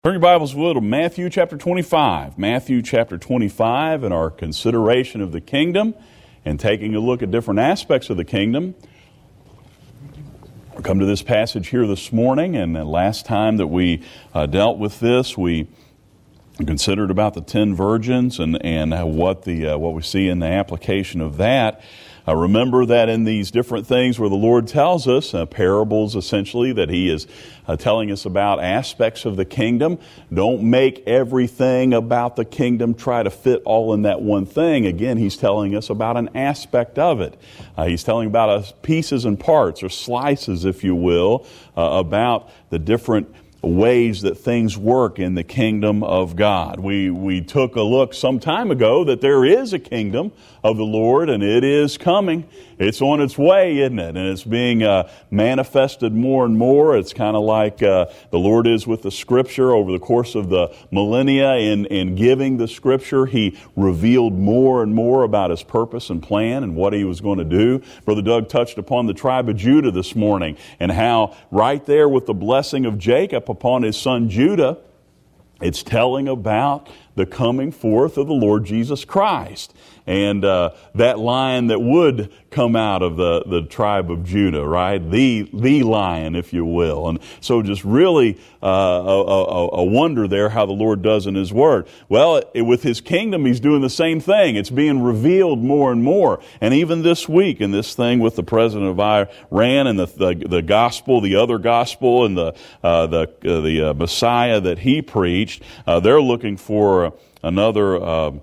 Turn your Bibles with to Matthew chapter 25. Matthew chapter 25 and our consideration of the kingdom and taking a look at different aspects of the kingdom. We'll come to this passage here this morning, and the last time that we dealt with this, we considered about the 10 virgins and what we see in the application of that. Remember that in these different things where the Lord tells us, parables essentially, that He is telling us about aspects of the kingdom. Don't make everything about the kingdom try to fit all in that one thing. Again, He's telling us about an aspect of it. He's telling about us pieces and parts, or slices, if you will, about the different ways that things work in the kingdom of God. We took a look some time ago that there is a kingdom of the Lord, and it is coming. It's on its way, isn't it? And it's being manifested more and more. It's kind of like the Lord is with the Scripture over the course of the millennia. In giving the Scripture, He revealed more and more about His purpose and plan and what He was going to do. Brother Doug touched upon the tribe of Judah this morning, and how right there with the blessing of Jacob upon his son Judah, it's telling about the coming forth of the Lord Jesus Christ. And that lion that would come out of the tribe of Judah, right? The lion, if you will. And so just really a wonder there how the Lord does in His Word. Well, with His kingdom, He's doing the same thing. It's being revealed more and more. And even this week in this thing with the president of Iran and the gospel, the other gospel, and the Messiah that he preached, they're looking for another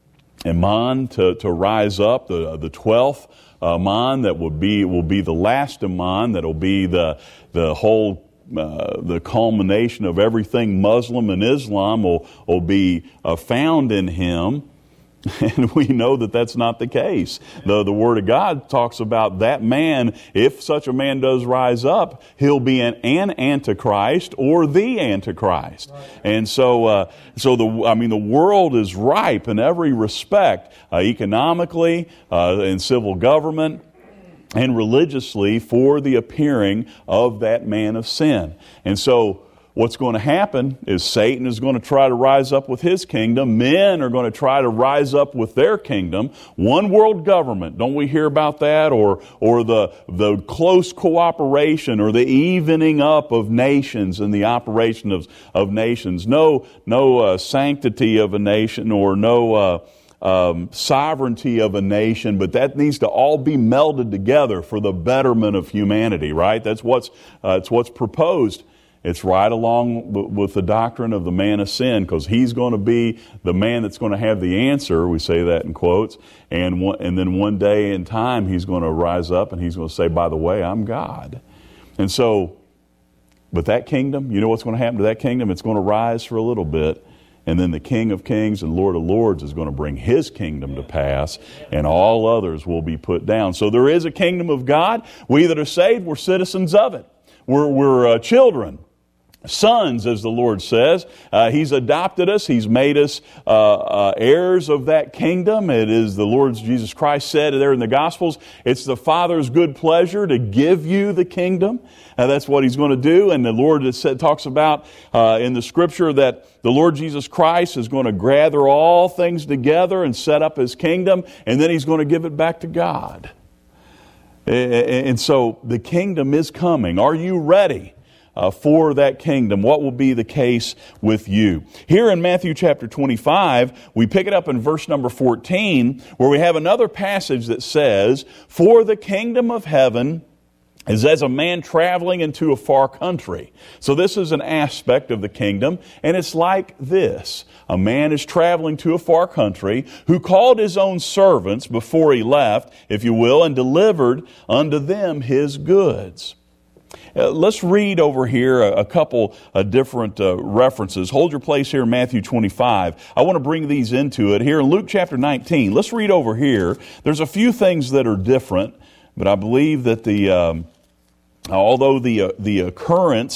Imam to rise up, the 12th Imam that will be the last Imam, that will be the whole the culmination of everything Muslim and Islam will be found in him. And we know that that's not the case. The Word of God talks about that man, if such a man does rise up, he'll be an Antichrist or the Antichrist. Right. And so the world is ripe in every respect, economically, in civil government, and religiously, for the appearing of that man of sin. And so what's going to happen is Satan is going to try to rise up with his kingdom. Men are going to try to rise up with their kingdom. One world government, don't we hear about that? Or the close cooperation, or the evening up of nations and the operation of nations. No sanctity of a nation, or no sovereignty of a nation, but that needs to all be melded together for the betterment of humanity, right? That's what's proposed. It's right along with the doctrine of the man of sin, because he's going to be the man that's going to have the answer. We say that in quotes. And then one day in time, he's going to rise up and he's going to say, by the way, I'm God. And so, but that kingdom, you know what's going to happen to that kingdom? It's going to rise for a little bit. And then the King of Kings and Lord of Lords is going to bring His kingdom to pass, and all others will be put down. So there is a kingdom of God. We that are saved, we're citizens of it. We're children. Sons, as the Lord says. He's adopted us. He's made us heirs of that kingdom. It is the Lord Jesus Christ said there in the Gospels, it's the Father's good pleasure to give you the kingdom. That's what He's going to do. And the Lord talks about in the Scripture that the Lord Jesus Christ is going to gather all things together and set up His kingdom, and then He's going to give it back to God. And so the kingdom is coming. Are you ready for that kingdom? What will be the case with you? Here in Matthew chapter 25, we pick it up in verse number 14, where we have another passage that says, "For the kingdom of heaven is as a man traveling into a far country." So this is an aspect of the kingdom, and it's like this. A man is traveling to a far country, who called his own servants before he left, if you will, and delivered unto them his goods. Let's read over here a couple of different references. Hold your place here in Matthew 25. I want to bring these into it. Here in Luke chapter 19, let's read over here. There's a few things that are different, but I believe that although the occurrence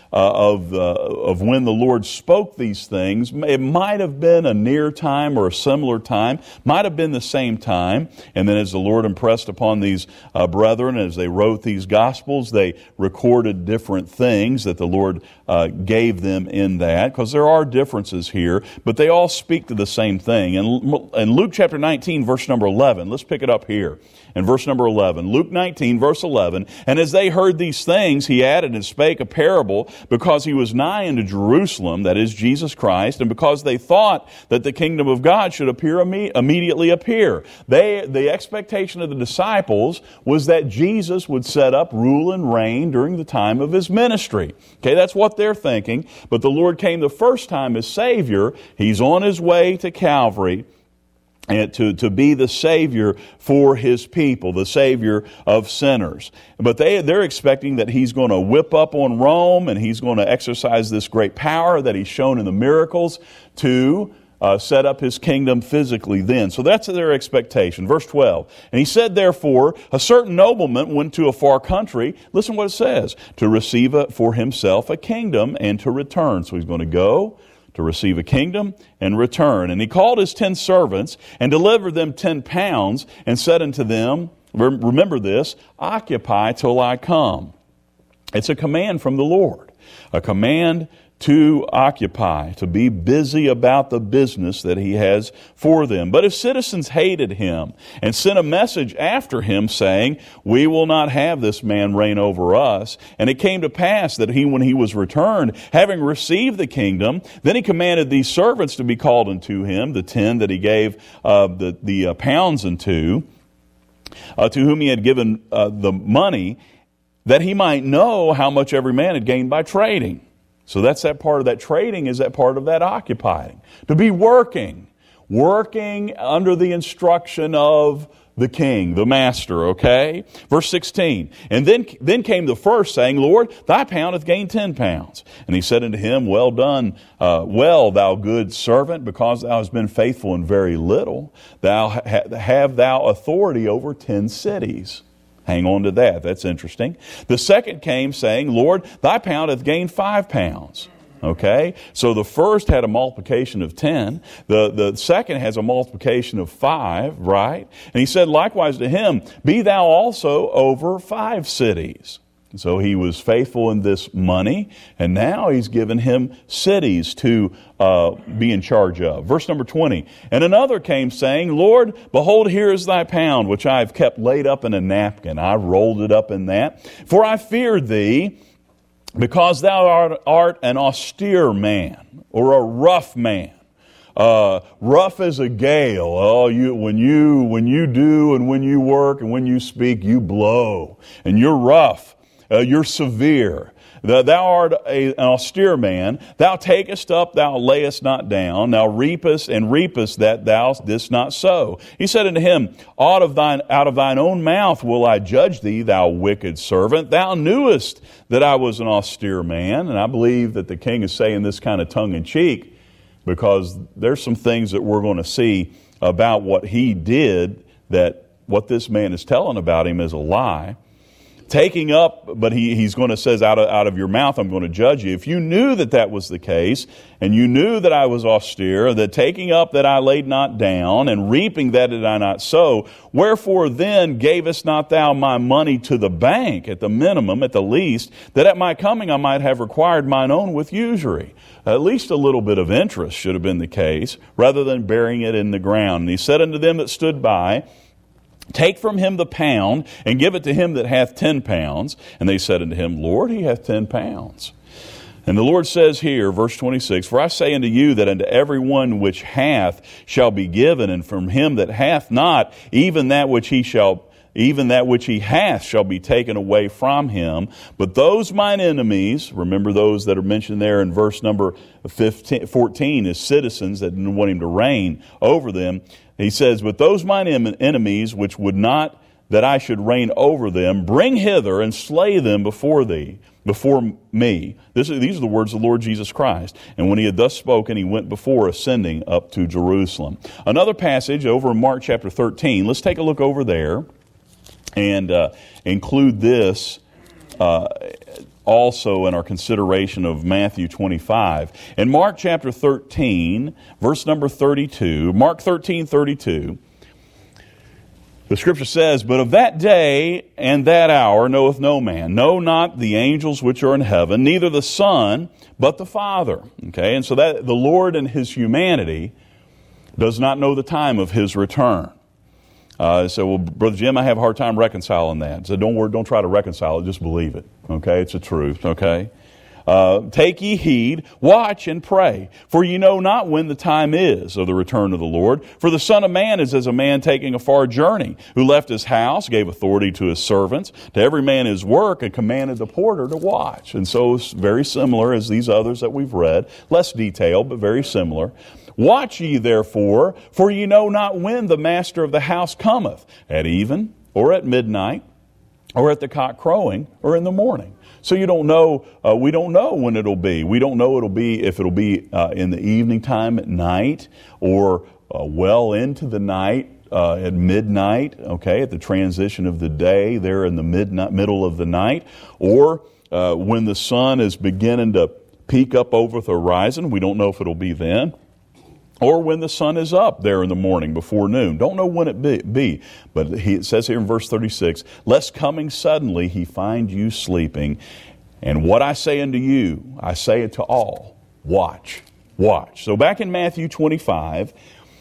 of when the Lord spoke these things. It might have been a near time or a similar time, might have been the same time. And then as the Lord impressed upon these brethren, as they wrote these Gospels, they recorded different things that the Lord gave them in that, because there are differences here, but they all speak to the same thing. And in Luke chapter 19, verse number 11, let's pick it up here. In verse number 11, Luke 19, verse 11, and as they heard these things, he added and spake a parable, because he was nigh unto Jerusalem, that is Jesus Christ, and because they thought that the kingdom of God should immediately appear. The expectation of the disciples was that Jesus would set up, rule, and reign during the time of his ministry. Okay, that's what they're thinking. But the Lord came the first time as Savior. He's on his way to Calvary, and to be the Savior for his people, the Savior of sinners. But they're expecting that he's going to whip up on Rome, and he's going to exercise this great power that he's shown in the miracles to set up his kingdom physically then. So that's their expectation. Verse 12. And he said, therefore, a certain nobleman went to a far country, listen what it says, to receive for himself a kingdom and to return. So he's going to go to receive a kingdom and return. And he called his 10 servants and delivered them 10 pounds and said unto them, remember this, occupy till I come. It's a command from the Lord, a command to occupy, to be busy about the business that he has for them. But his citizens hated him and sent a message after him saying, we will not have this man reign over us. And it came to pass that when he was returned, having received the kingdom, then he commanded these servants to be called unto him, the 10 that he gave the pounds unto, to whom he had given the money, that he might know how much every man had gained by trading. So that's that part of that trading, is that part of that occupying. To be working under the instruction of the king, the master, okay? Verse 16, and then came the first, saying, Lord, thy pound hath gained 10 pounds. And he said unto him, well done, well, thou good servant, because thou hast been faithful in very little, have thou authority over 10 cities. Hang on to that. That's interesting. The second came saying, Lord, thy pound hath gained 5 pounds. Okay? So the first had a multiplication of 10. The second has a multiplication of 5, right? And he said likewise to him, be thou also over 5 cities. So he was faithful in this money, and now he's given him cities to be in charge of. Verse number 20, and another came saying, Lord, behold, here is thy pound, which I have kept laid up in a napkin. I rolled it up in that. For I feared thee, because thou art an austere man, or a rough man. Rough as a gale. Oh, when you do and when you work and when you speak, you blow. And you're rough. You're severe. Thou art an austere man. Thou takest up, thou layest not down. Thou reapest and reapest that thou didst not sow. He said unto him, out of thine own mouth will I judge thee, thou wicked servant. Thou knewest that I was an austere man. And I believe that the king is saying this kind of tongue in cheek, because there's some things that we're going to see about what he did, that what this man is telling about him is a lie. Taking up, but he's going to says, out of your mouth I'm going to judge you. If you knew that was the case, and you knew that I was austere, that taking up that I laid not down, and reaping that did I not sow, wherefore then gavest not thou my money to the bank, at the minimum, at the least, that at my coming I might have required mine own with usury? At least a little bit of interest should have been the case, rather than burying it in the ground. And he said unto them that stood by, take from him the pound, and give it to him that hath 10 pounds. And they said unto him, Lord, he hath 10 pounds. And the Lord says here, verse 26, for I say unto you that unto every one which hath shall be given, and from him that hath not, even that which he hath shall be taken away from him. But those mine enemies, remember those that are mentioned there in verse number 14 as citizens that didn't want him to reign over them. He says, but those mine enemies which would not that I should reign over them, bring hither and slay them before me. These are the words of the Lord Jesus Christ. And when he had thus spoken, he went before, ascending up to Jerusalem. Another passage over in Mark chapter 13. Let's take a look over there and include this also in our consideration of Matthew 25. In Mark chapter 13, verse number 32, Mark 13:32, the Scripture says, "But of that day and that hour knoweth no man, no, not the angels which are in heaven, neither the Son, but the Father." Okay, and so that the Lord in His humanity does not know the time of His return. So, well, Brother Jim, I have a hard time reconciling that. So don't try to reconcile it, just believe it. Okay, it's the truth, okay? "Take ye heed, watch and pray, for ye know not when the time is of the return of the Lord. For the Son of Man is as a man taking a far journey, who left his house, gave authority to his servants, to every man his work, and commanded the porter to watch." And so it's very similar as these others that we've read, less detailed, but very similar. "Watch ye therefore, for ye know not when the master of the house cometh, at even, or at midnight, or at the cock crowing, or in the morning." So you don't know, we don't know when it'll be. We don't know if it'll be in the evening time at night, or well into the night, at midnight, okay, at the transition of the day, there in the middle of the night, or when the sun is beginning to peek up over the horizon. We don't know if it'll be then. Or when the sun is up there in the morning before noon. Don't know when it be. But it says here in verse 36, "Lest coming suddenly he find you sleeping. And what I say unto you, I say it to all, watch." Watch. So back in Matthew 25,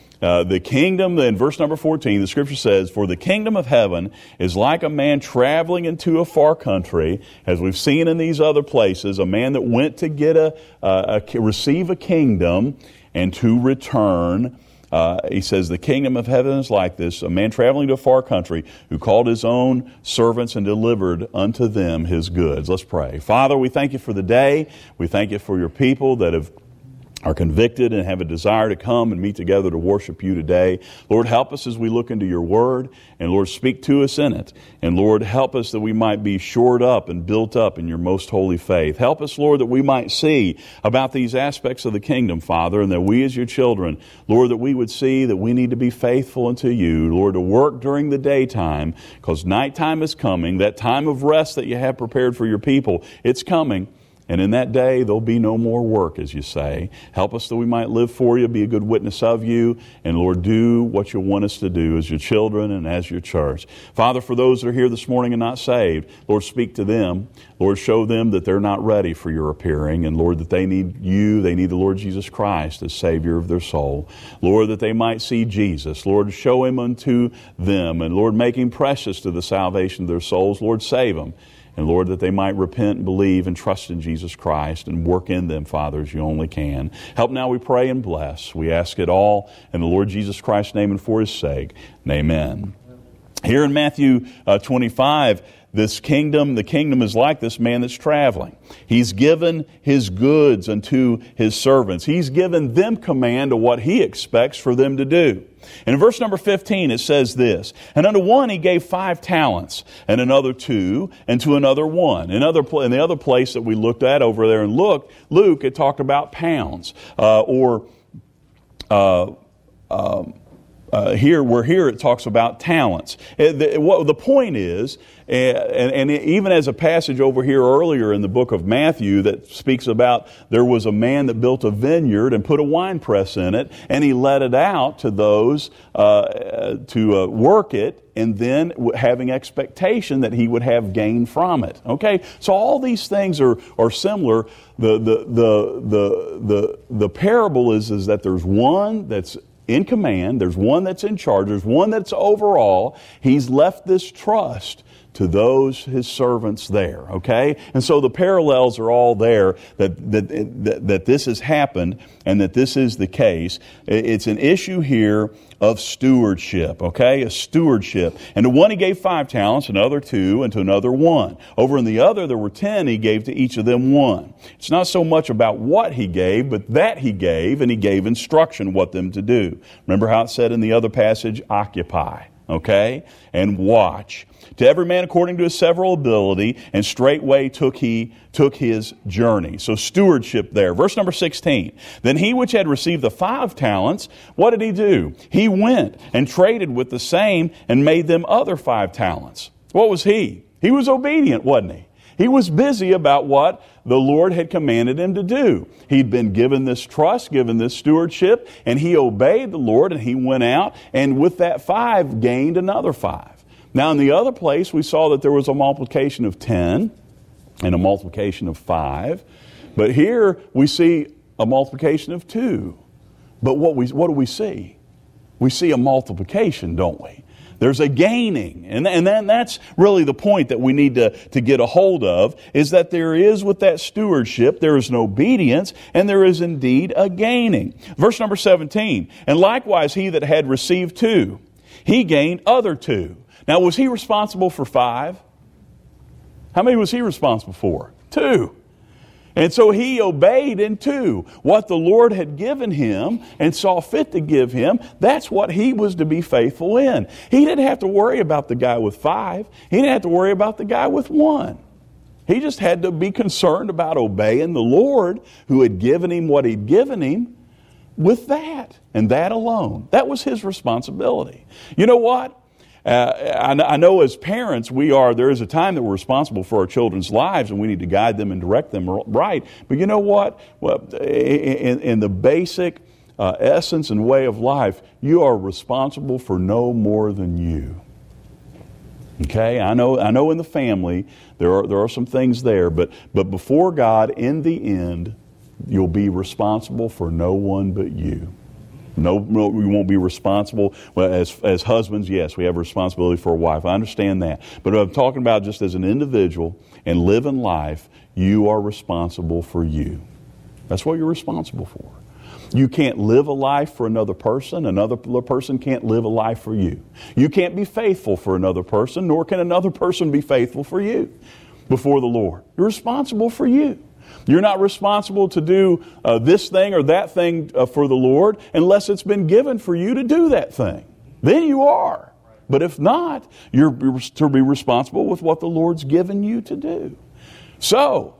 the kingdom, in verse number 14, the Scripture says, "For the kingdom of heaven is like a man traveling into a far country," as we've seen in these other places, a man that went to get receive a kingdom and to return. He says, "The kingdom of heaven is like this, a man traveling to a far country, who called his own servants and delivered unto them his goods." Let's pray. Father, we thank you for the day. We thank you for your people that are convicted and have a desire to come and meet together to worship you today. Lord, help us as we look into your word, and Lord, speak to us in it. And Lord, help us that we might be shored up and built up in your most holy faith. Help us, Lord, that we might see about these aspects of the kingdom, Father, and that we as your children, Lord, that we would see that we need to be faithful unto you, Lord, to work during the daytime, because nighttime is coming, that time of rest that you have prepared for your people, it's coming. And in that day, there'll be no more work, as you say. Help us that we might live for you, be a good witness of you, and Lord, do what you want us to do as your children and as your church. Father, for those that are here this morning and not saved, Lord, speak to them. Lord, show them that they're not ready for your appearing, and Lord, that they need you, they need the Lord Jesus Christ as Savior of their soul. Lord, that they might see Jesus. Lord, show him unto them, and Lord, make him precious to the salvation of their souls. Lord, save them. And Lord, that they might repent and believe and trust in Jesus Christ and work in them, Father, as you only can. Help now, we pray and bless. We ask it all in the Lord Jesus Christ's name and for his sake. And amen. Here in Matthew 25, the kingdom is like this man that's traveling. He's given his goods unto his servants. He's given them command of what he expects for them to do. And in verse number 15 it says this, "And unto one he gave 5 talents, and another 2, and to another 1. In the other place that we looked at over there in Luke, it talked about pounds. Here it talks about talents. The point is, and even as a passage over here earlier in the book of Matthew that speaks about there was a man that built a vineyard and put a wine press in it, and he let it out to those to work it, and then having expectation that he would have gain from it. Okay, so all these things are similar. The parable is that there's one that's in command, there's one that's in charge, there's one that's overall. He's left this trust to those his servants there, okay? And so the parallels are all there that this has happened and that this is the case. It's an issue here of stewardship, okay? A stewardship. And to one he gave 5 talents, another 2, and to another 1. Over in the other there were 10, he gave to each of them 1. It's not so much about what he gave, but that he gave, and he gave instruction what them to do. Remember how it said in the other passage, occupy, okay? And watch. To every man according to his several ability, and straightway took his journey. So stewardship there. Verse number 16. Then he which had received the 5 talents, what did he do? He went and traded with the same and made them other 5 talents. What was he? He was obedient, wasn't he? He was busy about what the Lord had commanded him to do. He'd been given this trust, given this stewardship, and he obeyed the Lord, and he went out, and with that 5 gained another 5. Now in the other place we saw that there was a multiplication of 10 and a multiplication of 5. But here we see a multiplication of 2. But what do we see? We see a multiplication, don't we? There's a gaining. And then that's really the point that we need to get a hold of, is that there is, with that stewardship, there is an obedience, and there is indeed a gaining. Verse number 17, and likewise he that had received 2, he gained other 2. Now was he responsible for 5? How many was he responsible for? 2. And so he obeyed in 2. What the Lord had given him and saw fit to give him, that's what he was to be faithful in. He didn't have to worry about the guy with 5. He didn't have to worry about the guy with 1. He just had to be concerned about obeying the Lord who had given him what he'd given him with that, and that alone. That was his responsibility. You know what? I know as parents there is a time that we're responsible for our children's lives, and we need to guide them and direct them right. But you know what? Well, in the basic essence and way of life, you are responsible for no more than you. Okay? I know in the family there are some things there, but before God, in the end, you'll be responsible for no one but you. No, we won't be responsible. Well, as husbands, yes, we have a responsibility for a wife. I understand that. But I'm talking about just as an individual and living life, you are responsible for you. That's what you're responsible for. You can't live a life for another person. Another person can't live a life for you. You can't be faithful for another person, nor can another person be faithful for you before the Lord. You're responsible for you. You're not responsible to do this thing or that thing for the Lord unless it's been given for you to do that thing. Then you are. But if not, you're to be responsible with what the Lord's given you to do. So,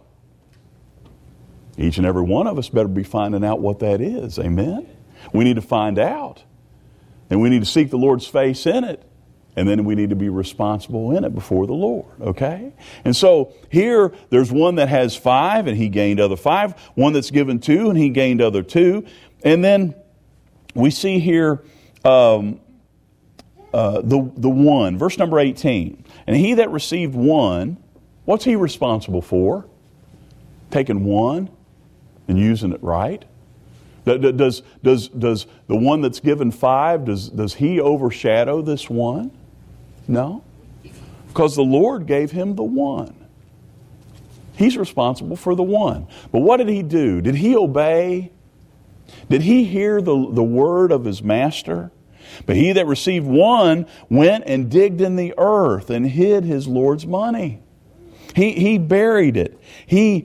each and every one of us better be finding out what that is. Amen? We need to find out. And we need to seek the Lord's face in it. And then we need to be responsible in it before the Lord, okay? And so here, there's one that has 5, and he gained other 5. One that's given 2, and he gained other 2. And then we see here the 1, verse number 18. And he that received 1, what's he responsible for? Taking 1 and using it right. Does the one that's given 5, does he overshadow this 1? No, because the Lord gave him the 1. He's responsible for the 1. But what did he do? Did he obey? Did he hear the word of his master? But he that received 1 went and digged in the earth and hid his Lord's money. He buried it. He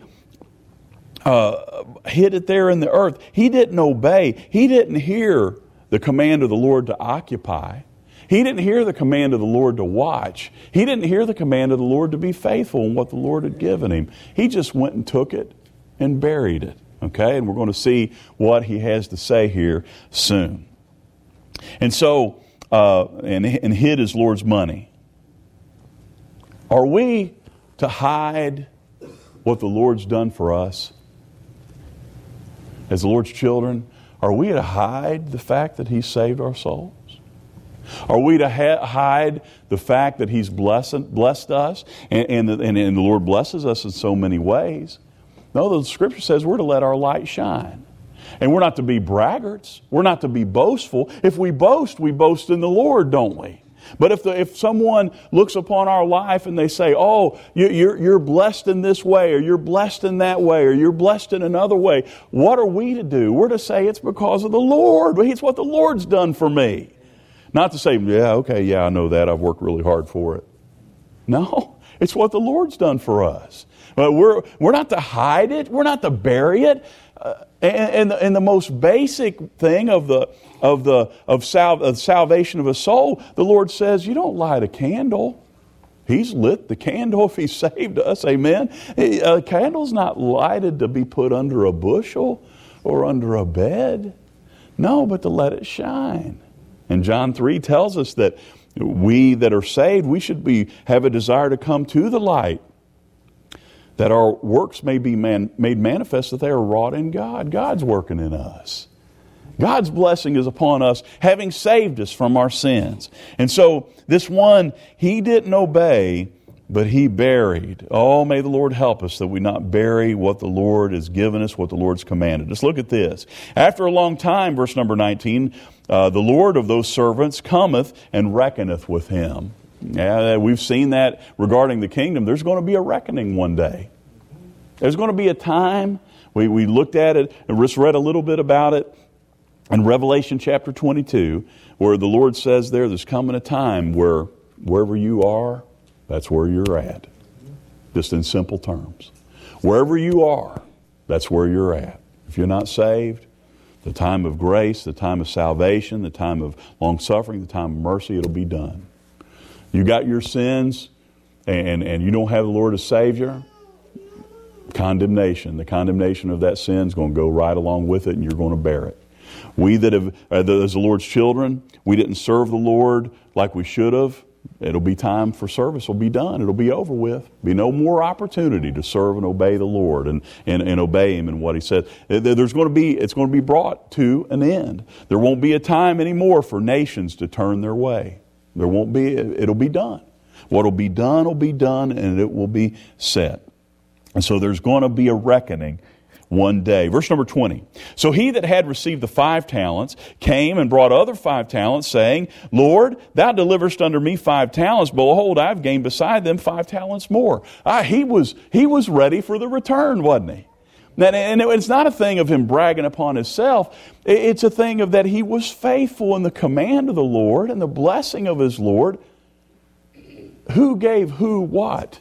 hid it there in the earth. He didn't obey. He didn't hear the command of the Lord to occupy. He didn't hear the command of the Lord to watch. He didn't hear the command of the Lord to be faithful in what the Lord had given him. He just went and took it and buried it. Okay? And we're going to see what he has to say here soon. And so, and hid his Lord's money. Are we to hide what the Lord's done for us? As the Lord's children, are we to hide the fact that He saved our souls? Are we to hide the fact that He's blessed us and the Lord blesses us in so many ways? No, the Scripture says we're to let our light shine. And we're not to be braggarts. We're not to be boastful. If we boast in the Lord, don't we? But if someone looks upon our life and they say, oh, you're blessed in this way, or you're blessed in that way, or you're blessed in another way, what are we to do? We're to say it's because of the Lord. It's what the Lord's done for me. Not to say, I know that. I've worked really hard for it. No, it's what the Lord's done for us. But we're not to hide it. We're not to bury it. And the most basic thing of salvation of a soul, the Lord says, you don't light a candle. He's lit the candle if He saved us. Amen. A candle's not lighted to be put under a bushel or under a bed. No, but to let it shine. And John 3 tells us that we that are saved, we should have a desire to come to the light that our works may be made manifest that they are wrought in God. God's working in us. God's blessing is upon us, having saved us from our sins. And so this one, he didn't obey, but he buried. Oh, may the Lord help us that we not bury what the Lord has given us, what the Lord's commanded us. Look at this. After a long time, verse number 19, the Lord of those servants cometh and reckoneth with him. Yeah, we've seen that regarding the kingdom. There's going to be a reckoning one day. There's going to be a time. We looked at it and just read a little bit about it in Revelation chapter 22, where the Lord says there's coming a time where wherever you are, that's where you're at. Just in simple terms. Wherever you are, that's where you're at. If you're not saved, the time of grace, the time of salvation, the time of long suffering, the time of mercy, it'll be done. You got your sins and you don't have the Lord as Savior, condemnation. The condemnation of that sin is going to go right along with it, and you're going to bear it. We that have, as the Lord's children, we didn't serve the Lord like we should have. It'll be time for service. It'll be done. It'll be over with. Be no more opportunity to serve and obey the Lord and obey Him in what He said. It's going to be brought to an end. There won't be a time anymore for nations to turn their way. There won't be. It'll be done. What will be done, and it will be set. And so there's going to be a reckoning one day. Verse number 20. So he that had received the 5 talents came and brought other 5 talents, saying, Lord, thou deliverest unto me 5 talents. Behold, I've gained beside them 5 talents more. He was ready for the return, wasn't he? And it's not a thing of him bragging upon himself. It's a thing of that he was faithful in the command of the Lord and the blessing of his Lord. Who gave who what?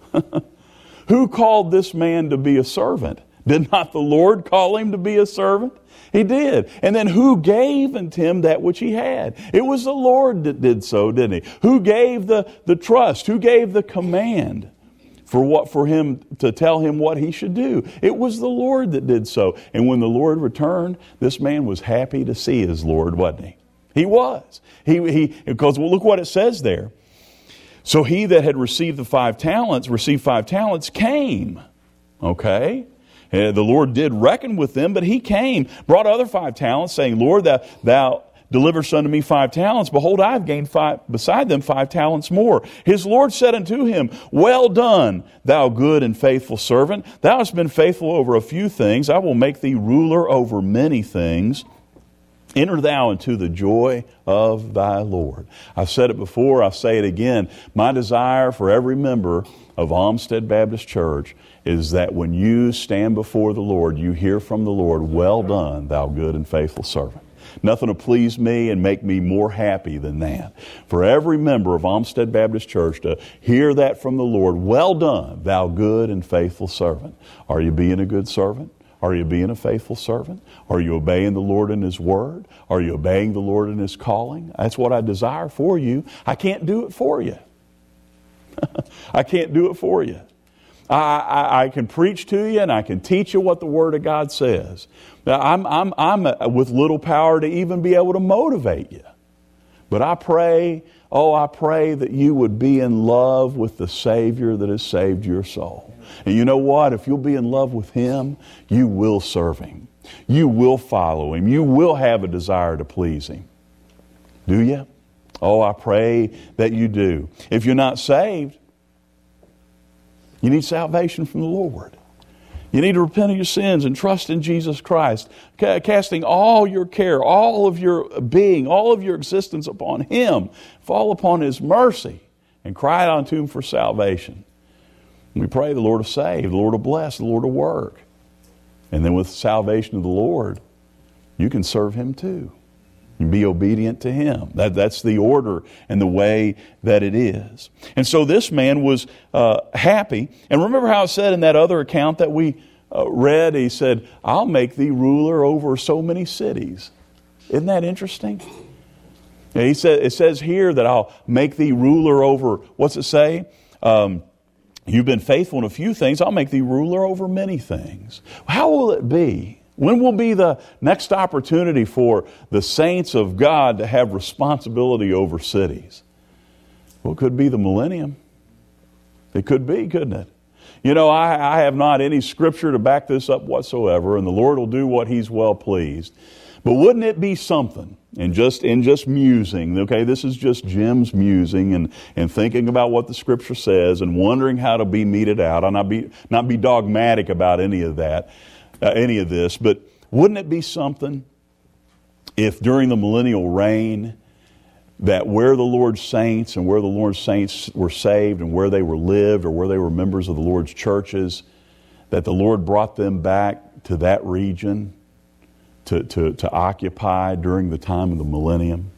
Who called this man to be a servant? Did not the Lord call him to be a servant? He did. And then who gave unto him that which he had? It was the Lord that did so, didn't he? Who gave the trust? Who gave the command for him to tell him what he should do? It was the Lord that did so. And when the Lord returned, this man was happy to see his Lord, wasn't he? He was. Because look what it says there. So he that had received 5 talents, came. Okay? The Lord did reckon with them, but he came, brought other 5 talents, saying, Lord, thou deliverest unto me 5 talents. Behold, I have gained beside them 5 talents more. His Lord said unto him, Well done, thou good and faithful servant. Thou hast been faithful over a few things. I will make thee ruler over many things. Enter thou into the joy of thy Lord. I've said it before, I'll say it again. My desire for every member of Olmsted Baptist Church is that when you stand before the Lord, you hear from the Lord, Well done, thou good and faithful servant. Nothing will please me and make me more happy than that. For every member of Olmsted Baptist Church to hear that from the Lord, Well done, thou good and faithful servant. Are you being a good servant? Are you being a faithful servant? Are you obeying the Lord in His Word? Are you obeying the Lord in His calling? That's what I desire for you. I can't do it for you. I can't do it for you. I can preach to you and I can teach you what the Word of God says. Now, I'm with little power to even be able to motivate you. But I pray that you would be in love with the Savior that has saved your soul. And you know what? If you'll be in love with Him, you will serve Him. You will follow Him. You will have a desire to please Him. Do you? Oh, I pray that you do. If you're not saved, you need salvation from the Lord. You need to repent of your sins and trust in Jesus Christ, casting all your care, all of your being, all of your existence upon Him. Fall upon His mercy and cry out unto Him for salvation. We pray the Lord will save, the Lord will bless, the Lord will work. And then with salvation of the Lord, you can serve Him too. And be obedient to Him. That's the order and the way that it is. And so this man was happy. And remember how it said in that other account that we read, he said, I'll make thee ruler over so many cities. Isn't that interesting? It says here that I'll make thee ruler over, what's it say? You've been faithful in a few things, I'll make thee ruler over many things. How will it be? When will be the next opportunity for the saints of God to have responsibility over cities? Well, it could be the millennium. It could be, couldn't it? I have not any scripture to back this up whatsoever, and the Lord will do what He's well pleased. But wouldn't it be something, and just musing, okay, this is just Jim's musing and thinking about what the Scripture says and wondering how to be meted out. I'll not be dogmatic about any of this, but wouldn't it be something if during the millennial reign that where the Lord's saints and where the Lord's saints were saved and where they were lived or where they were members of the Lord's churches, that the Lord brought them back to that region to occupy during the time of the millennium?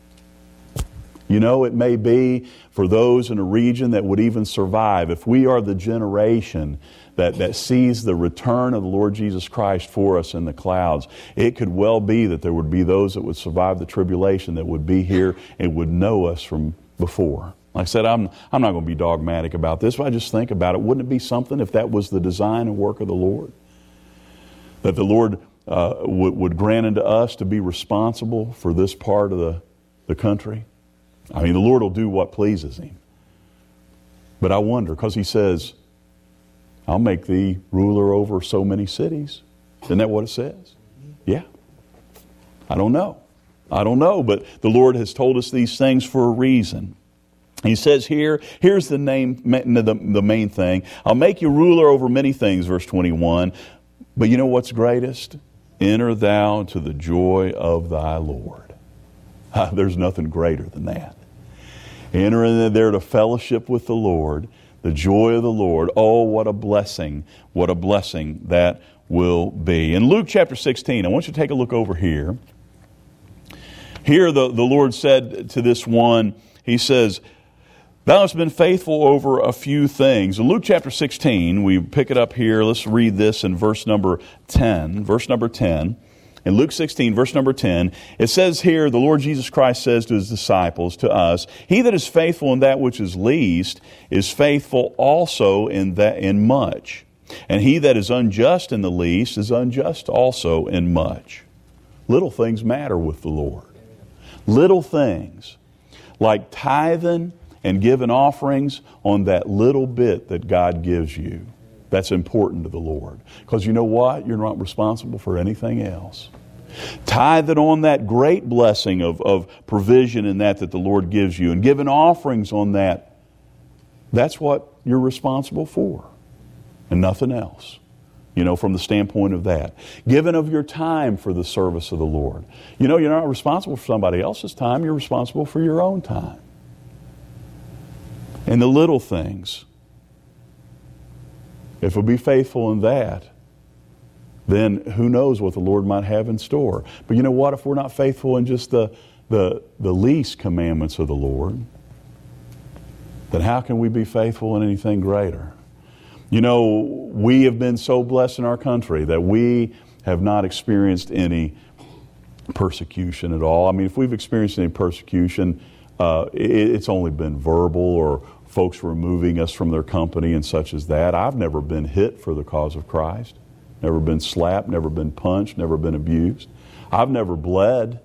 It may be for those in a region that would even survive. If we are the generation that sees the return of the Lord Jesus Christ for us in the clouds, it could well be that there would be those that would survive the tribulation that would be here and would know us from before. Like I said, I'm not going to be dogmatic about this, but I just think about it. Wouldn't it be something if that was the design and work of the Lord? That the Lord would grant unto us to be responsible for this part of the country? I mean, the Lord will do what pleases Him. But I wonder, because He says, I'll make thee ruler over so many cities. Isn't that what it says? Yeah. I don't know, but the Lord has told us these things for a reason. He says here's the main thing. I'll make you ruler over many things, verse 21. But you know what's greatest? Enter thou to the joy of thy Lord. There's nothing greater than that. Enter in there to fellowship with the Lord, the joy of the Lord. Oh, what a blessing that will be. In Luke chapter 16, I want you to take a look over here. Here the Lord said to this one, He says, thou hast been faithful over a few things. In Luke chapter 16, we pick it up here. Let's read this in verse number 10. Verse number 10. In Luke 16, verse number 10, it says here, the Lord Jesus Christ says to His disciples, to us, he that is faithful in that which is least is faithful also in much. And he that is unjust in the least is unjust also in much. Little things matter with the Lord. Little things like tithing and giving offerings on that little bit that God gives you. That's important to the Lord. Because you know what? You're not responsible for anything else. Tithing on that great blessing of provision in that the Lord gives you and giving offerings on that, that's what you're responsible for and nothing else. From the standpoint of that. Giving of your time for the service of the Lord. You're not responsible for somebody else's time. You're responsible for your own time. And the little things. If we'll be faithful in that, then who knows what the Lord might have in store. But you know what? If we're not faithful in just the least commandments of the Lord, then how can we be faithful in anything greater? We have been so blessed in our country that we have not experienced any persecution at all. I mean, if we've experienced any persecution, it's only been verbal or folks removing us from their company and such as that. I've never been hit for the cause of Christ. Never been slapped, never been punched, never been abused. I've never bled,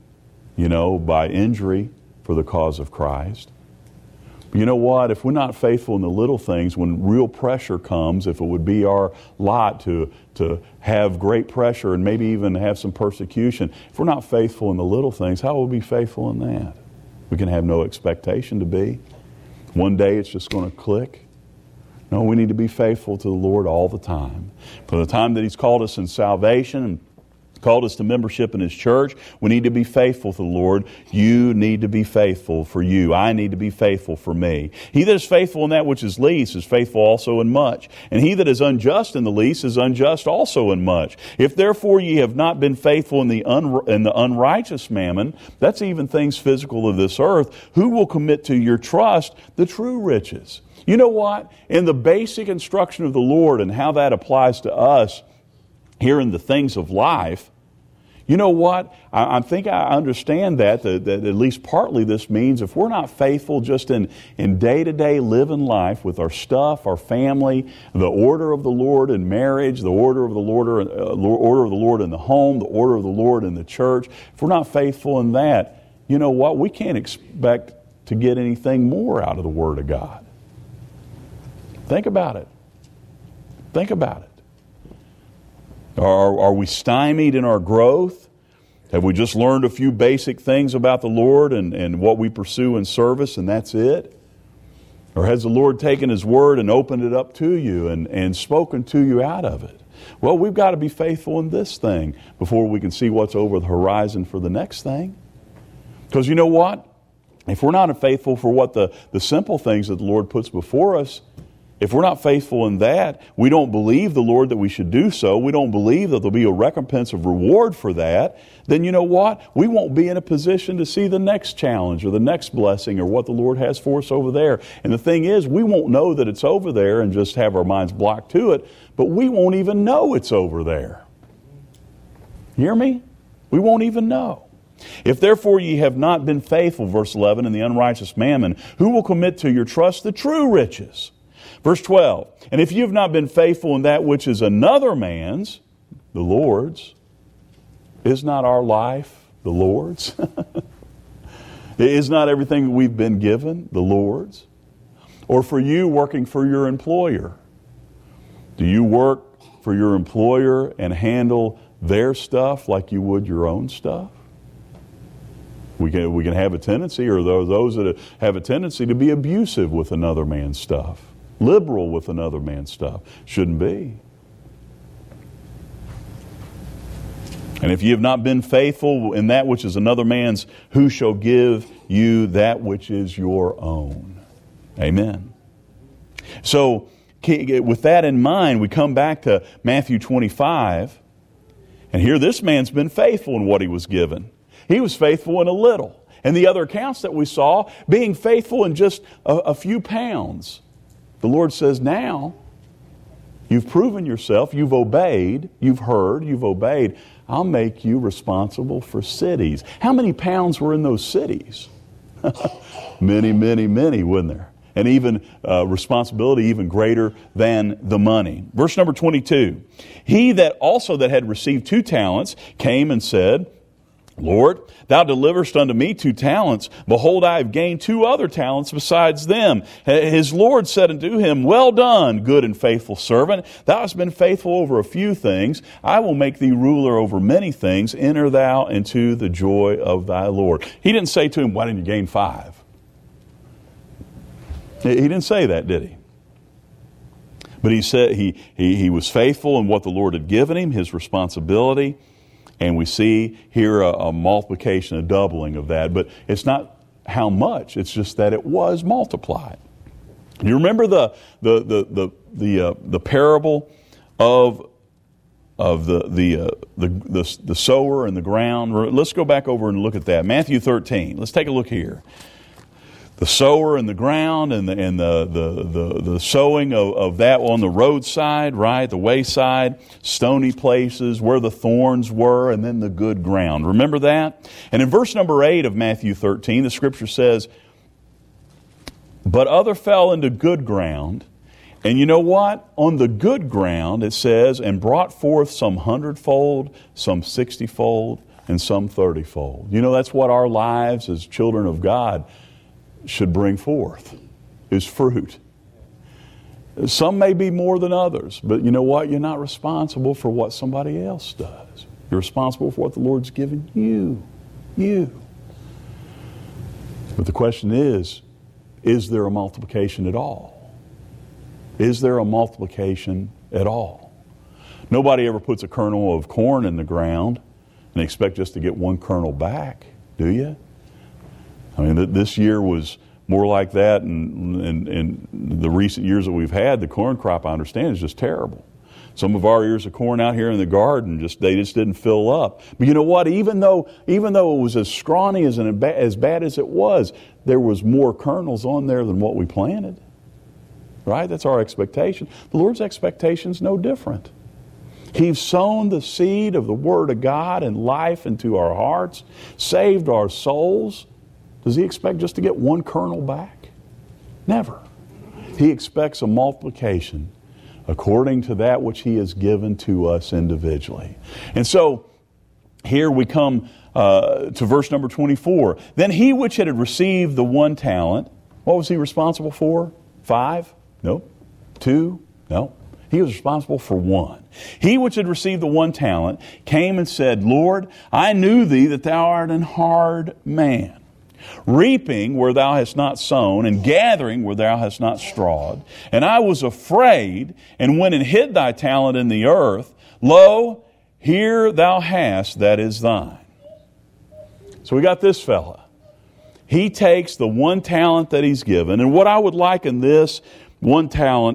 by injury for the cause of Christ. But you know what? If we're not faithful in the little things, when real pressure comes, if it would be our lot to have great pressure and maybe even have some persecution, if we're not faithful in the little things, how will we be faithful in that? We can have no expectation to be. One day it's just going to click. No, we need to be faithful to the Lord all the time. From the time that He's called us in salvation and called us to membership in His church, we need to be faithful to the Lord. You need to be faithful for you. I need to be faithful for me. He that is faithful in that which is least is faithful also in much. And he that is unjust in the least is unjust also in much. If therefore ye have not been faithful in the unrighteous mammon, that's even things physical of this earth, who will commit to your trust the true riches? You know what? In the basic instruction of the Lord and how that applies to us here in the things of life, you know what? I think I understand that at least partly this means if we're not faithful just in day-to-day living life with our stuff, our family, the order of the Lord in marriage, the order of the Lord in the home, the order of the Lord in the church, if we're not faithful in that, you know what? We can't expect to get anything more out of the Word of God. Think about it. Think about it. Are we stymied in our growth? Have we just learned a few basic things about the Lord and what we pursue in service, and that's it? Or has the Lord taken His Word and opened it up to you and spoken to you out of it? Well, we've got to be faithful in this thing before we can see what's over the horizon for the next thing. Because you know what? If we're not faithful for what the simple things that the Lord puts before us, if we're not faithful in that, we don't believe the Lord that we should do so, we don't believe that there'll be a recompense of reward for that, then you know what? We won't be in a position to see the next challenge or the next blessing or what the Lord has for us over there. And the thing is, we won't know that it's over there and just have our minds blocked to it, but we won't even know it's over there. You hear me? We won't even know. If therefore ye have not been faithful, verse 11, in the unrighteous mammon, who will commit to your trust the true riches? Verse 12, and if you have not been faithful in that which is another man's, the Lord's, is not our life the Lord's? Is not everything we've been given the Lord's? Or for you working for your employer, do you work for your employer and handle their stuff like you would your own stuff? We can have a tendency, or those that have a tendency to be abusive with another man's stuff. Liberal with another man's stuff. Shouldn't be. And if you have not been faithful in that which is another man's, who shall give you that which is your own? Amen. So, with that in mind, we come back to Matthew 25. And here this man's been faithful in what he was given. He was faithful in a little. And the other accounts that we saw, being faithful in just a few pounds. The Lord says, now, you've proven yourself, you've obeyed, you've heard, you've obeyed. I'll make you responsible for cities. How many pounds were in those cities? Many, many, many, wasn't there? And even responsibility even greater than the money. Verse number 22. He that also that had received 2 talents came and said, Lord, thou deliverest unto me 2 talents. Behold, I have gained 2 other talents besides them. His Lord said unto him, well done, good and faithful servant. Thou hast been faithful over a few things. I will make thee ruler over many things. Enter thou into the joy of thy Lord. He didn't say to him, why didn't you gain 5? He didn't say that, did he? But he said he was faithful in what the Lord had given him, his responsibility. And we see here a multiplication, a doubling of that. But it's not how much, it's just that it was multiplied. You remember the parable of the sower and the ground? Let's go back over and look at that. Matthew 13. Let's take a look here. The sower and the ground and the sowing of that on the roadside, right? The wayside, stony places where the thorns were, and then the good ground. Remember that? And in verse number 8 of Matthew 13, the scripture says, but other fell into good ground. And you know what? On the good ground, it says, and brought forth some 100-fold, some 60-fold, and some 30-fold. You know, that's what our lives as children of God should bring forth, is fruit. Some may be more than others, but you know what? You're not responsible for what somebody else does. You're responsible for what the Lord's given you. You. But the question is there a multiplication at all? Is there a multiplication at all? Nobody ever puts a kernel of corn in the ground and expect just to get one kernel back, do you? I mean, this year was more like that, and the recent years that we've had, the corn crop, I understand, is just terrible. Some of our ears of corn out here in the garden, they just didn't fill up. But you know what? Even though it was as scrawny as bad as it was, there was more kernels on there than what we planted. Right? That's our expectation. The Lord's expectation is no different. He's sown the seed of the Word of God and life into our hearts, saved our souls. Does He expect just to get one kernel back? Never. He expects a multiplication according to that which He has given to us individually. And so, here we come to verse number 24. Then he which had received the 1 talent, what was he responsible for? 5? Nope. 2? No. He was responsible for one. He which had received the 1 talent came and said, Lord, I knew thee that thou art an hard man, reaping where thou hast not sown, and gathering where thou hast not strawed. And I was afraid, and went and hid thy talent in the earth. Lo, here thou hast that is thine. So we got this fella. He takes the 1 talent that he's given, and what I would liken this 1 talent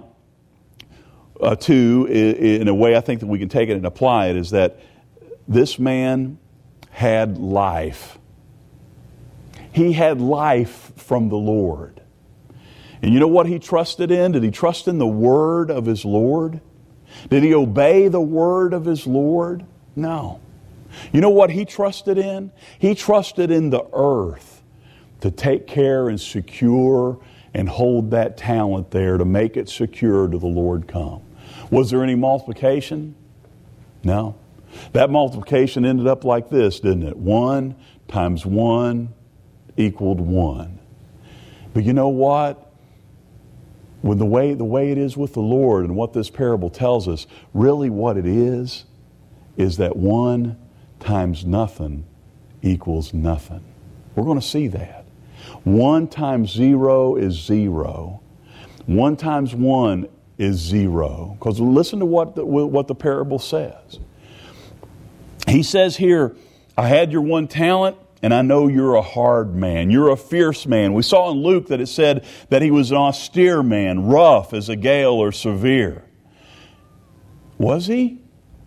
to, in a way I think that we can take it and apply it, is that this man had life. He had life from the Lord. And you know what he trusted in? Did he trust in the word of his Lord? Did he obey the word of his Lord? No. You know what he trusted in? He trusted in the earth to take care and secure and hold that talent there to make it secure till the Lord come. Was there any multiplication? No. That multiplication ended up like this, didn't it? 1 times 1 equaled 1. But you know what? When the way it is with the Lord and what this parable tells us, really what it is that 1 times nothing equals nothing. We're going to see that. 1 times 0 is 0. 1 times 1 is 0. Because listen to what the parable says. He says here, I had your 1 talent, and I know you're a hard man. You're a fierce man. We saw in Luke that it said that he was an austere man, rough as a gale or severe. Was he?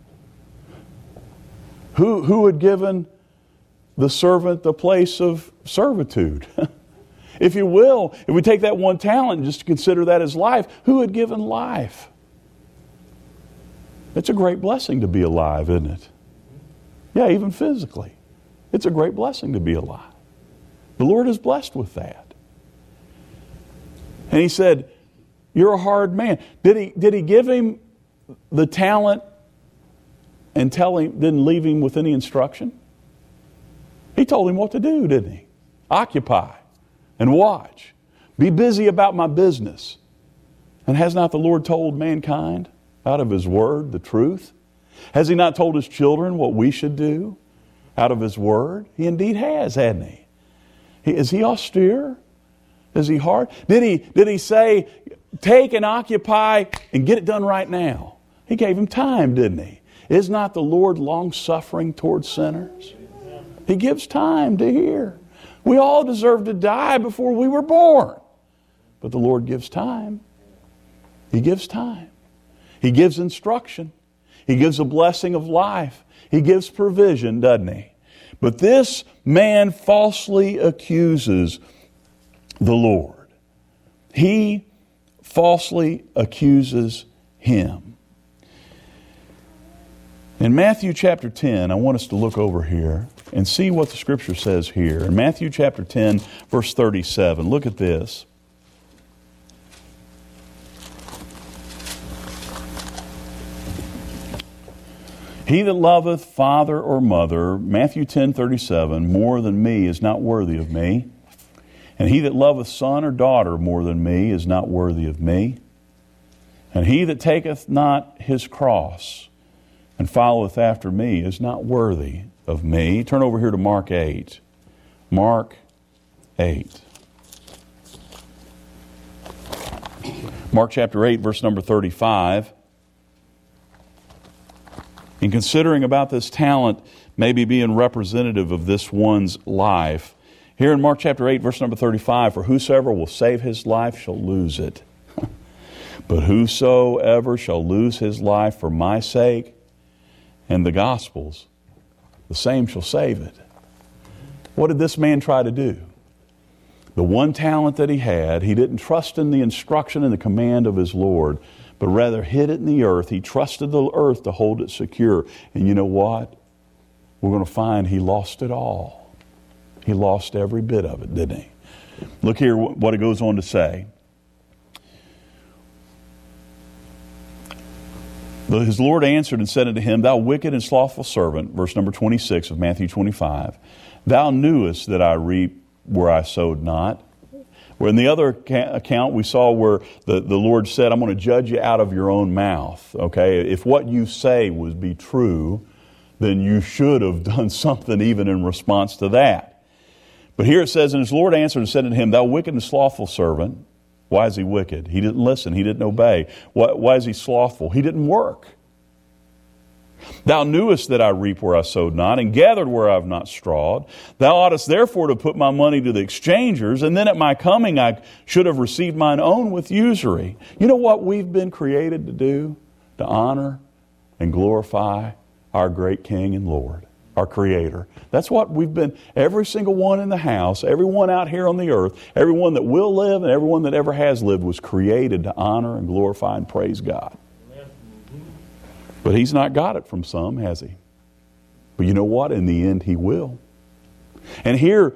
Who had given the servant the place of servitude? If you will, if we take that 1 talent and just consider that as life, who had given life? It's a great blessing to be alive, isn't it? Yeah, even physically. It's a great blessing to be alive. The Lord is blessed with that. And he said, you're a hard man. Did he give him the talent and didn't leave him with any instruction? He told him what to do, didn't he? Occupy and watch. Be busy about my business. And has not the Lord told mankind out of his word the truth? Has he not told his children what we should do out of his word? He indeed has, hasn't he? Is he austere? Is he hard? Did he say, take and occupy and get it done right now? He gave him time, didn't he? Is not the Lord long-suffering towards sinners? He gives time to hear. We all deserve to die before we were born. But the Lord gives time. He gives time. He gives instruction. He gives a blessing of life. He gives provision, doesn't he? But this man falsely accuses the Lord. He falsely accuses him. In Matthew chapter 10, I want us to look over here and see what the Scripture says here. In Matthew chapter 10, verse 37, look at this. He that loveth father or mother, Matthew 10:37, more than me is not worthy of me. And he that loveth son or daughter more than me is not worthy of me. And he that taketh not his cross and followeth after me is not worthy of me. Turn over here to Mark 8. Mark 8. Mark chapter 8, verse number 35. In considering about this talent maybe being representative of this one's life, here in Mark chapter 8, verse number 35, for whosoever will save his life shall lose it. But whosoever shall lose his life for my sake and the gospel's, the same shall save it. What did this man try to do? The 1 talent that he had, he didn't trust in the instruction and the command of his Lord, but rather hid it in the earth. He trusted the earth to hold it secure. And you know what? We're going to find he lost it all. He lost every bit of it, didn't he? Look here what it goes on to say. His Lord answered and said unto him, Thou wicked and slothful servant, verse number 26 of Matthew 25, thou knewest that I reap where I sowed not, Where in the other account we saw where the Lord said, I'm going to judge you out of your own mouth. Okay, if what you say would be true, then you should have done something even in response to that. But here it says, and his Lord answered and said unto him, thou wicked and slothful servant. Why is he wicked? He didn't listen. He didn't obey. Why is he slothful? He didn't work. Thou knewest that I reap where I sowed not, and gathered where I have not strawed. Thou oughtest therefore to put my money to the exchangers, and then at my coming I should have received mine own with usury. You know what we've been created to do? To honor and glorify our great King and Lord, our Creator. That's what we've been, every single one in the house, everyone out here on the earth, everyone that will live and everyone that ever has lived was created to honor and glorify and praise God. But he's not got it from some, has he? But you know what? In the end, he will. And here,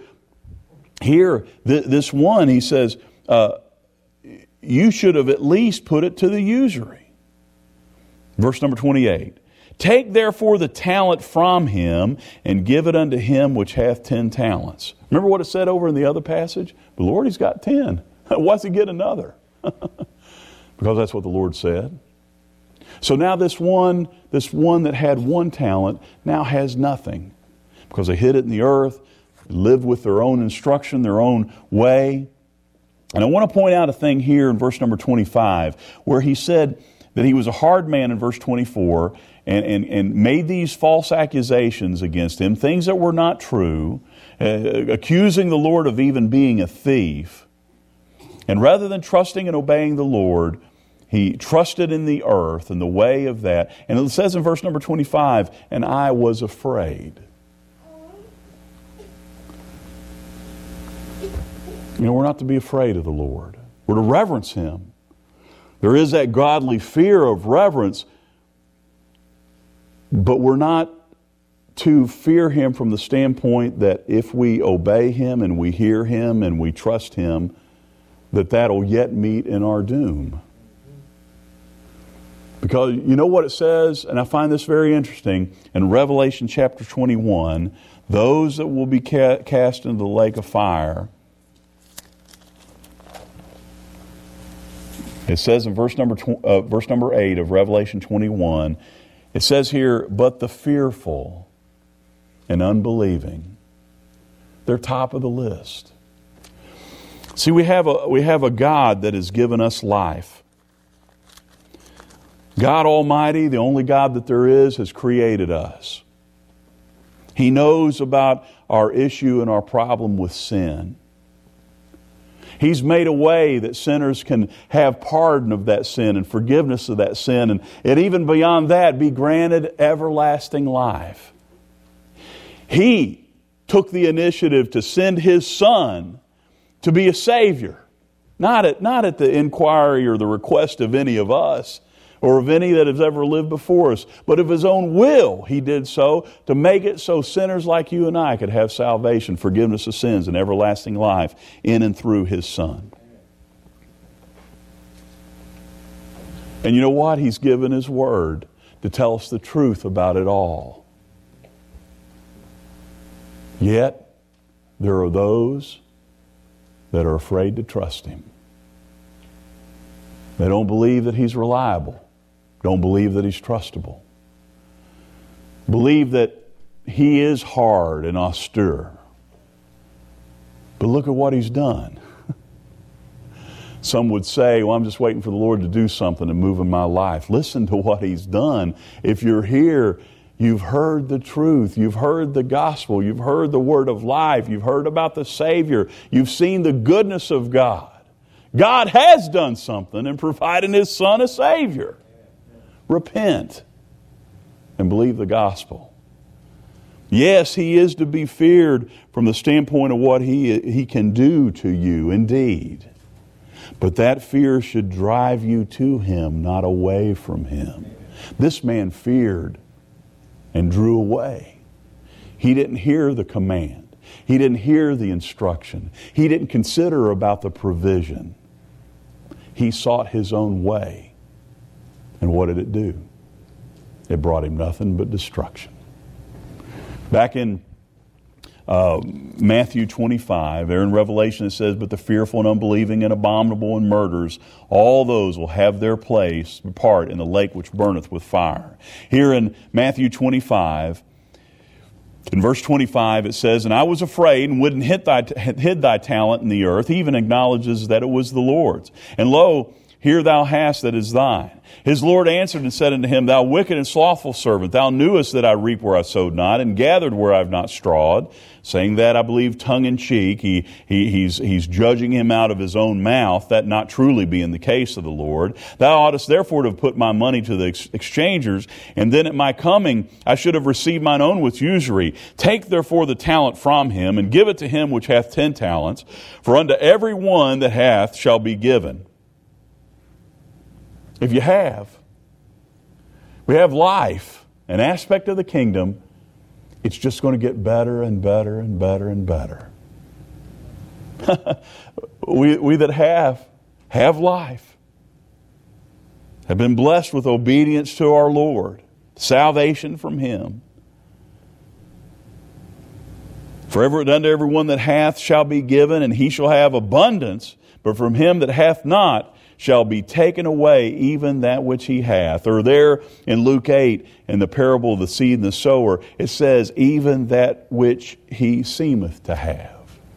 this one, he says, you should have at least put it to the usury. Verse number 28. Take therefore the talent from him and give it unto him which hath 10 talents. Remember what it said over in the other passage? The Lord, he's got 10. Why does he get another? Because that's what the Lord said. So now this one that had 1 talent now has nothing because they hid it in the earth, lived with their own instruction, their own way. And I want to point out a thing here in verse number 25 where he said that he was a hard man in verse 24 and made these false accusations against him, things that were not true, accusing the Lord of even being a thief. And rather than trusting and obeying the Lord, he trusted in the earth and the way of that. And it says in verse number 25, and I was afraid. You know, we're not to be afraid of the Lord. We're to reverence Him. There is that godly fear of reverence, but we're not to fear Him from the standpoint that if we obey Him and we hear Him and we trust Him, that'll yet meet in our doom. Because you know what it says, and I find this very interesting, in Revelation chapter 21, those that will be cast into the lake of fire, it says in verse number 8 of Revelation 21, it says here, but the fearful and unbelieving, they're top of the list. See, we have a God that has given us life. God Almighty, the only God that there is, has created us. He knows about our issue and our problem with sin. He's made a way that sinners can have pardon of that sin and forgiveness of that sin, and even beyond that, be granted everlasting life. He took the initiative to send His Son to be a Savior, not at the inquiry or the request of any of us, or of any that has ever lived before us, but of His own will He did so to make it so sinners like you and I could have salvation, forgiveness of sins, and everlasting life in and through His Son. And you know what? He's given His Word to tell us the truth about it all. Yet, there are those that are afraid to trust Him. They don't believe that He's reliable. Don't believe that He's trustable. Believe that He is hard and austere. But look at what He's done. Some would say, well, I'm just waiting for the Lord to do something and move in my life. Listen to what He's done. If you're here, you've heard the truth. You've heard the gospel. You've heard the word of life. You've heard about the Savior. You've seen the goodness of God. God has done something in providing His Son a Savior. Repent and believe the gospel. Yes, He is to be feared from the standpoint of what He can do to you, indeed. But that fear should drive you to Him, not away from Him. This man feared and drew away. He didn't hear the command. He didn't hear the instruction. He didn't consider about the provision. He sought his own way. And what did it do? It brought him nothing but destruction. Back in Matthew 25. There in Revelation it says, but the fearful and unbelieving and abominable and murderers, all those will have their part in the lake which burneth with fire. Here in Matthew 25, in verse 25 it says, and I was afraid and wouldn't hid thy talent in the earth. He even acknowledges that it was the Lord's. And lo, here thou hast that is thine. His Lord answered and said unto him, thou wicked and slothful servant, thou knewest that I reap where I sowed not, and gathered where I have not strawed. Saying that, I believe, tongue in cheek. He's judging him out of his own mouth, that not truly being the case of the Lord. Thou oughtest therefore to have put my money to the exchangers, and then at my coming I should have received mine own with usury. Take therefore the talent from him, and give it to him which hath 10 talents. For unto every one that hath shall be given. If you we have life, an aspect of the kingdom, it's just going to get better and better and better and better. we that have life, have been blessed with obedience to our Lord, salvation from Him. For unto everyone that hath shall be given, and he shall have abundance, but from him that hath not shall be taken away even that which he hath. Or there in Luke 8, in the parable of the seed and the sower, it says, even that which he seemeth to have.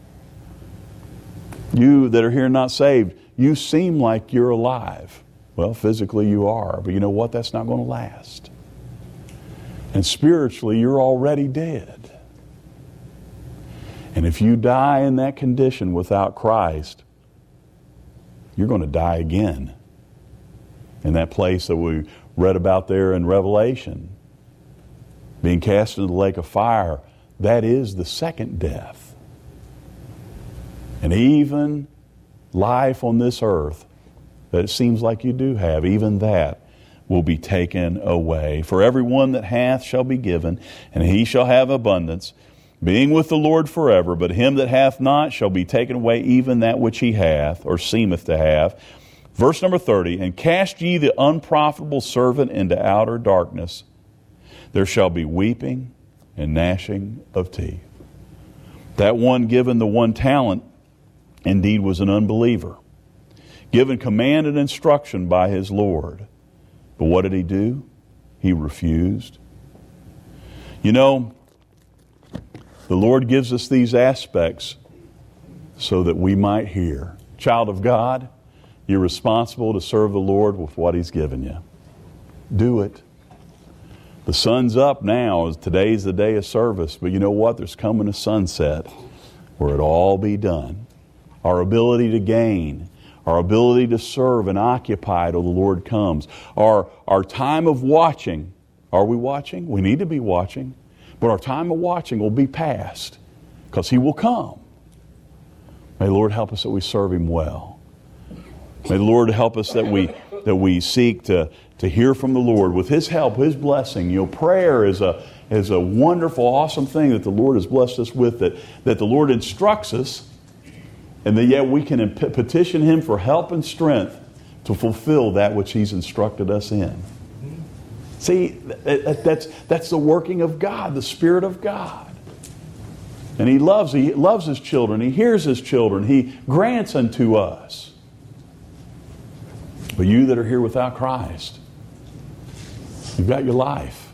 You that are here not saved, you seem like you're alive. Well, physically you are, but you know what? That's not going to last. And spiritually, you're already dead. And if you die in that condition without Christ, you're going to die again. In that place that we read about there in Revelation, being cast into the lake of fire, that is the second death. And even life on this earth that it seems like you do have, even that will be taken away. For everyone that hath shall be given, and he shall have abundance, being with the Lord forever. But him that hath not shall be taken away even that which he hath, or seemeth to have. Verse number 30, and cast ye the unprofitable servant into outer darkness. There shall be weeping and gnashing of teeth. That one given the 1 talent indeed was an unbeliever, given command and instruction by his Lord. But what did he do? He refused. You know, the Lord gives us these aspects so that we might hear. Child of God, you're responsible to serve the Lord with what He's given you. Do it. The sun's up now. Today's the day of service. But you know what? There's coming a sunset where it'll all be done. Our ability to gain, our ability to serve and occupy till the Lord comes. Our time of watching. Are we watching? We need to be watching. But our time of watching will be past because He will come. May the Lord help us that we serve Him well. May the Lord help us that we seek to hear from the Lord with His help, His blessing. You know, prayer is a wonderful, awesome thing that the Lord has blessed us with, that the Lord instructs us, and that yet we can petition Him for help and strength to fulfill that which He's instructed us in. See, that's the working of God, the Spirit of God. And He loves His children. He hears His children. He grants unto us. But you that are here without Christ, you've got your life.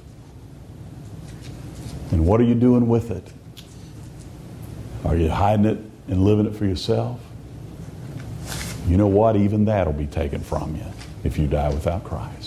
And what are you doing with it? Are you hiding it and living it for yourself? You know what? Even that will be taken from you if you die without Christ.